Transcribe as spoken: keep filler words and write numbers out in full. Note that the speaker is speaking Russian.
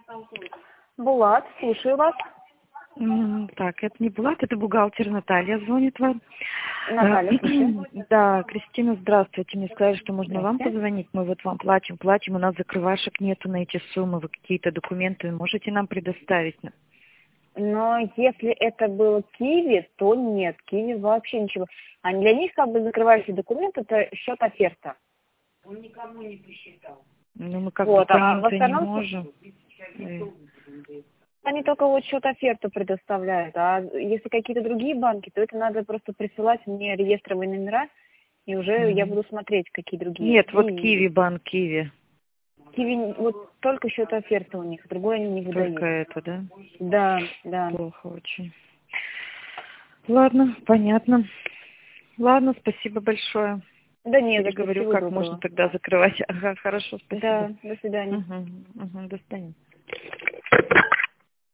Булат, слушаю вас. М, Так, это не Булат, это бухгалтер Наталья звонит вам. Наталья, Э, слушаю. Да, Кристина, здравствуйте. Мне сказали, что можно вам Здрасте. позвонить. Мы вот вам платим, платим. У нас закрывашек нету на эти суммы. Вы какие-то документы можете нам предоставить? Но если это было Киви, то нет, Киви вообще ничего. А для них как бы закрывающий документ это счет оферта. Ну, мы как бы Вот, по а в ним-то не остальном можем. Э, они только вот счет оферту предоставляют. А если какие-то другие банки, то это надо просто присылать мне реестровые номера, и уже я м. буду смотреть, какие другие. Нет, вот И Киви, банк Киви. Киви, вот только счет оферта у них, другой они не Только выдают. это, да? Да, да. Плохо очень. Ладно, понятно. Ладно, спасибо большое. Да не за что, Переговорю, всего как можно доброго. тогда закрывать. Ага, хорошо, спасибо. Да, до свидания. Угу, угу, до свидания.